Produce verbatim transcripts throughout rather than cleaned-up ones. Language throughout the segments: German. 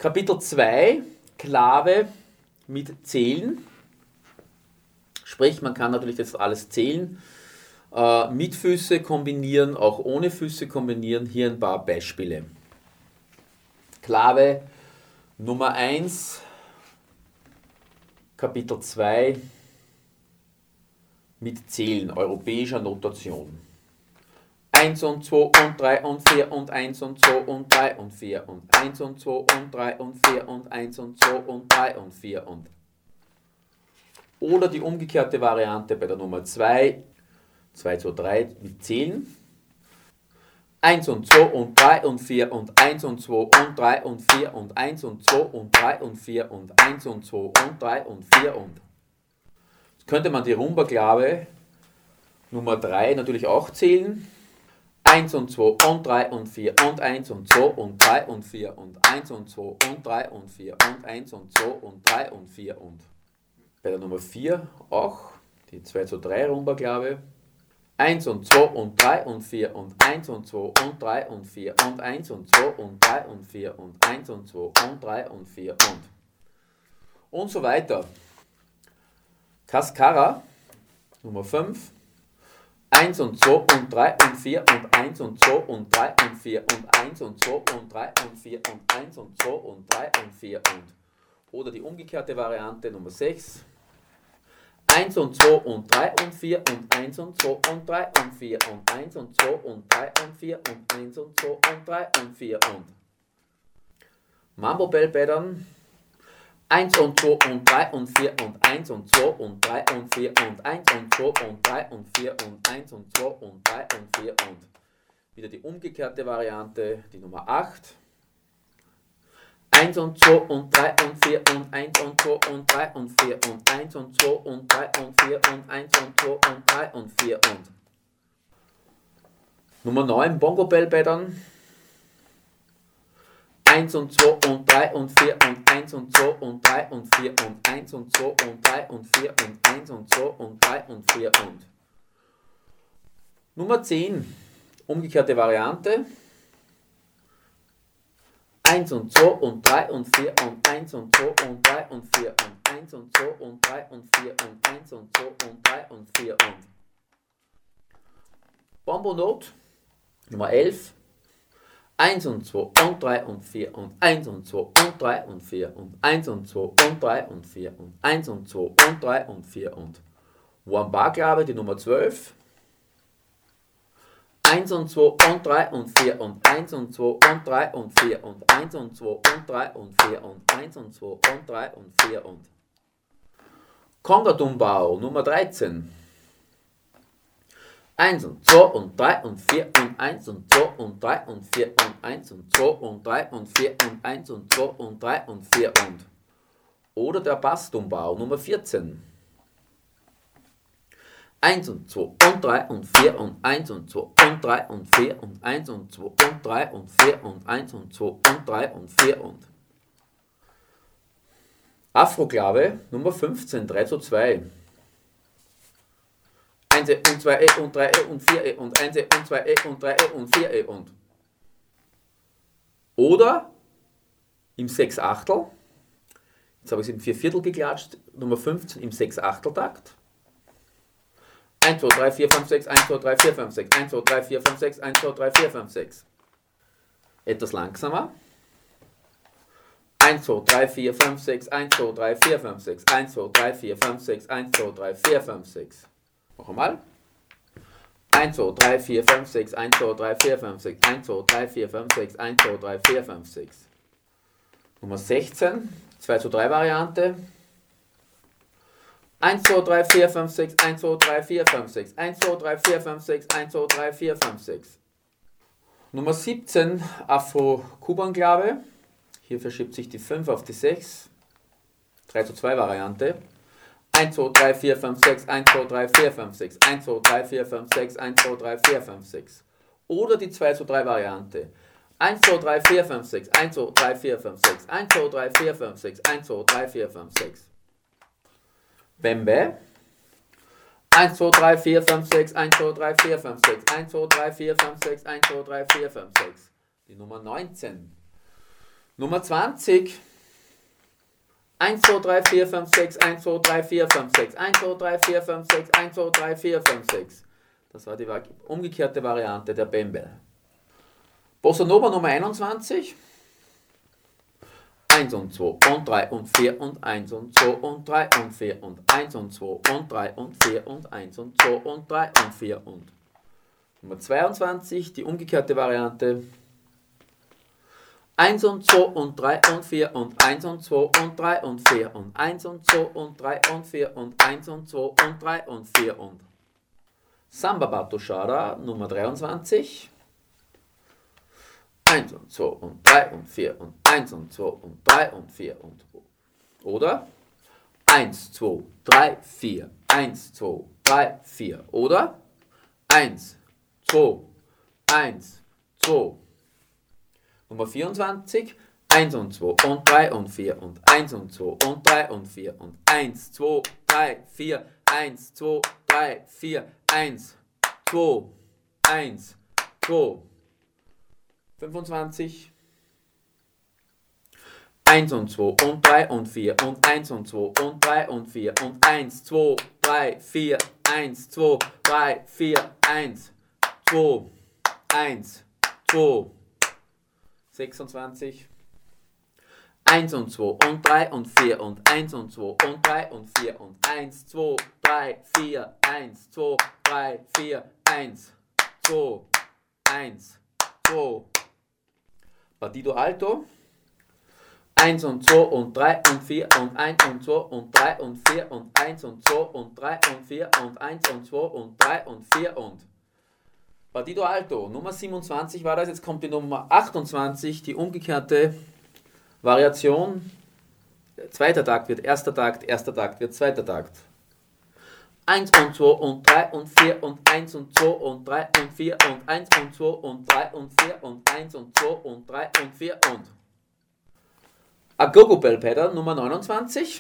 Kapitel zwei, Klave mit Zählen. Sprich, man kann natürlich das alles zählen, äh, mit Füße kombinieren, auch ohne Füße kombinieren. Hier ein paar Beispiele. Klave Nummer eins, Kapitel zwei mit Zählen, europäischer Notation. eins und zwei und drei und vier und eins und zwei und drei und vier und eins und zwei und drei und vier und eins und zwei und drei und vier und. Oder die umgekehrte Variante bei der Nummer zwei, zwei, zwei, drei mit Zählen. eins und zwei und drei und vier und eins und zwei und drei und vier und eins und zwei und drei und vier und eins und zwei und drei und vier und. Jetzt könnte man die Rumba-Klave Nummer drei natürlich auch zählen. eins und zwei und drei und vier und eins und zwei und drei und vier und eins und zwei und drei und vier und eins und zwei und drei und vier und. Bei der Nummer vier auch die zwei zu drei Rumba-Klave. eins und zwei und drei und vier und eins und zwei und drei und vier und eins und zwei und drei und vier und eins und zwei und drei und vier und. Und so weiter. Cascara Nummer fünf. eins und zwei und drei und vier und eins und zwei und drei und vier und eins und zwei und drei und vier und eins und zwei und drei und vier und. Oder die umgekehrte Variante Nummer sechs. eins und zwei und drei und vier und eins und zwei und drei und vier und eins und zwei und drei und vier und eins und zwei und drei und vier und. Mambo Bell Pattern. eins und zwei und drei und vier und eins und zwei und drei und vier und eins und zwei und drei und vier und eins und zwei und drei und vier und. Wieder die umgekehrte Variante, die Nummer acht. eins und zwei und drei und vier und eins und zwei und drei und vier und eins und zwei und drei und vier und eins und zwei und drei und vier und. Nummer neun, Bongo Bell Pattern. eins und zwei und drei und vier und eins und zwei und drei und vier und eins und zwei und drei und vier und eins und zwei und drei und vier und. Nummer zehn, umgekehrte Variante. eins und zwei und drei und vier und eins und zwei und drei und vier und eins und zwei und drei und vier und eins und zwei und drei und vier und. Bombo Note Nummer elf. eins und zwei und drei und vier und eins und zwei und drei und vier und eins und zwei und drei und vier und eins und zwei und drei und vier und. Wamba-Klave, die Nummer zwölf. eins und zwei und drei und vier und eins und zwei und drei und vier und eins und zwei und drei und vier und eins und zwei und drei und vier und. Conga-Tumbao, Nummer dreizehn. eins und zwei und drei und vier und eins und zwei und drei und vier und eins und zwei und drei und vier und eins und zwei und drei und vier und. Oder der Bass-Tumbao Nummer vierzehn. eins und zwei und drei und vier und eins und zwei und drei und vier und eins und zwei und drei und vier und eins und zwei und drei und vier und. Afro-Klave Nummer fünfzehn, drei zu zwei. eins und zwei und drei und vier und eins und zwei und drei und vier und. Oder im sechs Achtel, jetzt habe ich es im vier Viertel geklatscht, Nummer fünfzehn im sechs Achtel Takt. eins, zwei, drei, vier, fünf, sechs, eins, zwei, drei, vier, fünf, sechs, eins, zwei, drei, vier, fünf, sechs, eins, zwei, drei, vier, fünf, sechs. Etwas langsamer. eins, zwei, drei, vier, fünf, sechs, eins, zwei, drei, vier, fünf, sechs, eins, zwei, drei, vier, fünf, sechs, eins, zwei, drei, vier, fünf, sechs. Noch einmal. eins, zwei, drei, vier, fünf, sechs, eins, zwei, drei, vier, fünf, sechs, eins, zwei, drei, vier, fünf, sechs, eins, zwei, drei, vier, fünf, sechs. Nummer sechzehn, zwei zu drei Variante. eins, zwei, drei, vier, fünf, sechs, eins, zwei, drei, vier, fünf, sechs, eins, zwei, drei, vier, fünf, sechs, eins, zwei, drei, vier, fünf, sechs. Nummer siebzehn, Afro-Kuban-Klave. Hier verschiebt sich die fünf auf die sechs. drei zu zwei Variante. eins, zwei, drei, vier, fünf, sechs, eins, zwei, drei, vier, fünf, sechs, eins, zwei, drei, vier, fünf, sechs, eins, zwei, drei, vier, fünf, sechs. Oder die zwei zu drei Variante. eins, zwei, drei, vier, fünf, sechs, eins, zwei, drei, vier, fünf, sechs, eins, zwei, drei, vier, fünf, sechs, eins, zwei, drei, vier, fünf, sechs. Bembe. eins, zwei, drei, vier, fünf, sechs, eins, zwei, drei, vier, fünf, sechs, eins, zwei, drei, vier, fünf, sechs, eins, zwei, drei, vier, fünf, sechs. Die Nummer neunzehn. Nummer zwanzig. eins, zwei, drei, vier, fünf, sechs, eins, zwei, drei, vier, fünf, sechs, eins, zwei, drei, vier, fünf, sechs, eins, zwei, drei, vier, fünf, sechs. Das war die umgekehrte Variante der Bembe. Bossa Nova Nummer einundzwanzig. eins und zwei und drei und vier und eins und zwei und drei und vier und eins und zwei und drei und vier und eins und zwei und drei und vier und Nummer zweiundzwanzig, die umgekehrte Variante. eins und zwei und drei und vier und eins und zwei und drei und vier und eins und zwei und drei und vier und eins und zwei und drei und vier und Samba Batoshara Nummer dreiundzwanzig. eins und zwei und drei und vier und eins und zwei und drei und vier und oder eins, zwei, drei, vier, eins, zwei, drei, vier oder eins, zwei, eins, zwei. Nummer vierundzwanzig, eins und zwei und drei und vier und eins und zwei und drei und vier und eins, zwei, drei, vier, eins, zwei, drei, vier, eins, zwei, eins, zwei. fünfundzwanzig. eins und zwei und drei und vier und eins und zwei und drei und vier und eins, zwei, drei, vier, eins, zwei, drei, vier, eins, zwei, eins, zwei. sechsundzwanzig. eins und zwei und drei und vier und eins und zwei und drei und vier und eins, zwei, drei, vier, eins, zwei, drei, vier, eins, zwei, eins, zwei. Partido Alto. eins und zwei und drei und vier und eins und zwei und drei und vier und eins und zwei und drei und vier und eins und zwei und drei und vier und Partido Alto. Nummer siebenundzwanzig war das, jetzt kommt die Nummer achtundzwanzig, die umgekehrte Variation. Zweiter Takt wird erster Takt, erster Takt wird zweiter Takt. eins und zwei und drei und vier und eins und zwei und drei und vier und eins und zwei und drei und vier und eins und zwei und drei und vier und Agogo Bell Pedal Nummer neunundzwanzig.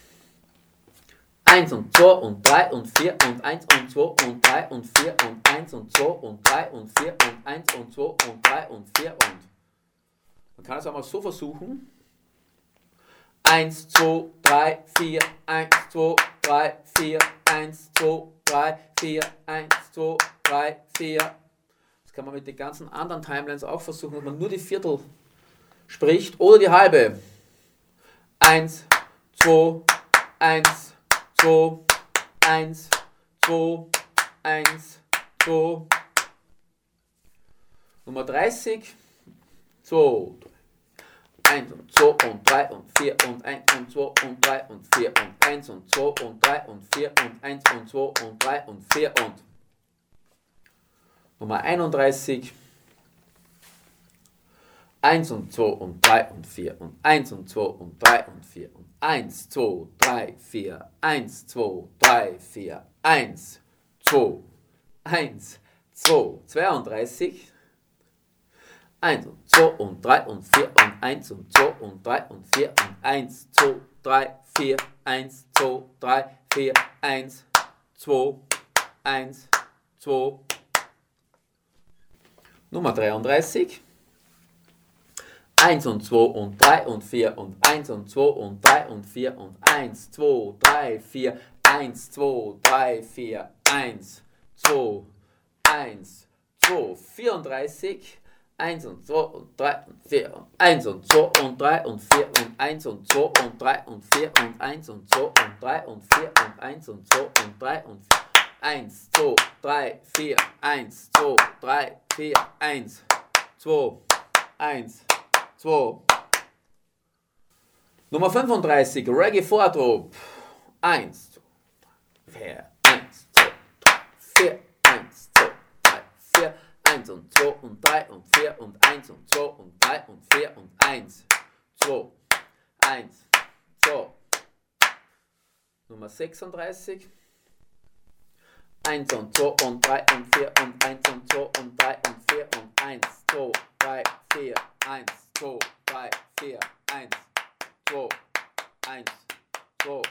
eins und zwei und drei und vier und eins und zwei und drei und vier und eins und zwei und drei und vier und eins und zwei und drei und vier und man kann es auch mal so versuchen. eins, zwei, drei, vier, eins, zwei, drei, vier, eins, zwei, drei, vier, eins, zwei, drei, vier. Das kann man mit den ganzen anderen Timelines auch versuchen, dass man nur die Viertel spricht oder die halbe. eins, zwei, eins, zwei, eins, zwei, eins, zwei. Nummer dreißig, zwei, eins und zwei und drei und vier und eins und zwei und drei und vier und eins und zwei und drei und vier und eins und zwei und drei und vier und Nummer einunddreißig. eins und zwei und drei und vier und eins und zwei und drei und vier und eins, zwei, drei, vier, eins, zwei, drei, vier, eins, zwei, eins, zwei, zweiunddreißig. eins und zwei und drei und vier und eins und zwei und drei und vier und eins, zwei, drei, vier, eins, zwei, drei, vier, eins, zwei, eins, zwei. Nummer dreiunddreißig. eins und zwei und drei und vier und eins und zwei und drei und vier und eins, zwei, drei, vier, eins, zwei, drei, vier, eins, zwei, eins, zwei, vierunddreißig. eins und zwei und drei und vier und eins und zwei und drei und vier und eins und zwei und drei und vier und eins und zwei und drei und vier und eins und zwei und drei und vier. eins, zwei, drei, vier, eins, zwei, drei, vier, eins, zwei, eins, zwei. Nummer fünfunddreißig, Reggae Vordrup. eins, zwei, vier, eins, zwei, drei, vier, eins, zwei, drei, vier, eins und zwei und drei und vier und eins und zwei und drei und vier und eins, zwei, eins, zwei. Nummer sechsunddreißig. eins und zwei und drei und vier und eins und zwei und drei und vier und eins, zwei, drei, vier, eins, zwei, drei, vier, eins, zwei, eins, zwei.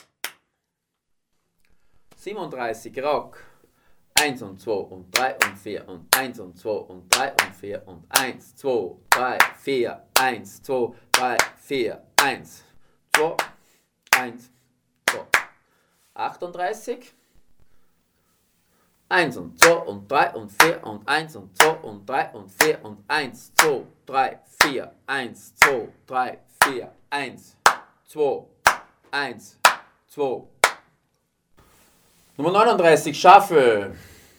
siebenunddreißig, Rock. eins und zwei und drei und vier und eins und zwei und drei und vier und eins, zwei, drei, vier, eins, zwei, drei, vier, eins, zwei, eins, zwei. achtunddreißig. eins und zwei und drei und vier und eins und zwei und drei und vier und eins, zwei, drei, vier, eins, zwei, drei, vier, eins, zwei, eins, zwei. Nummer neununddreißig, Shuffle.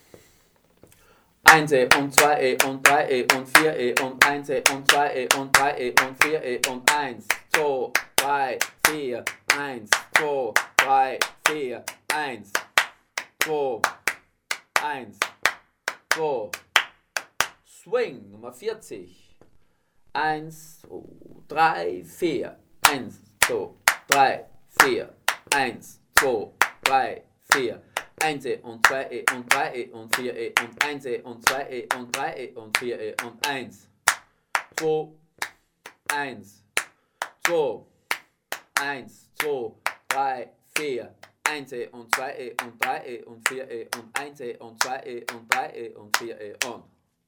eins E und zwei E und drei E und vier E und eins E und zwei E und drei E und vier E und eins, zwei, drei, vier, eins, zwei, drei, vier, eins, zwei, eins, zwei. Swing, Nummer vierzig. eins, zwei, drei, vier, eins, zwei, drei, vier, eins, zwei, drei, vier. eins E und zwei E und drei E und vier E und eins E und zwei E und drei E und vier E und eins, zwei, eins, zwei, eins, zwei, drei, vier, eins E und zwei E und drei E und vier E und eins E und zwei E und drei E und vier E und.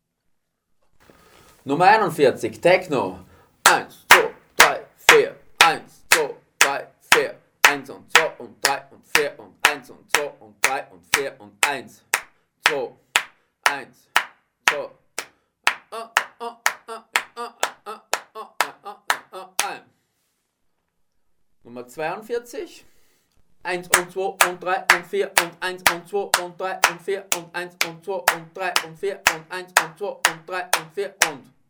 Nummer einundvierzig, Techno. eins, zwei, drei, vier, eins, zwei, drei, vier, eins und zwei und drei und vier und eins und zwei und drei und vier und eins, zwei, eins, zwei. Nummer zweiundvierzig. eins und zwei und drei und vier und eins und zwei und drei und vier und eins und zwei und drei und vier und eins und zwei und drei und vier und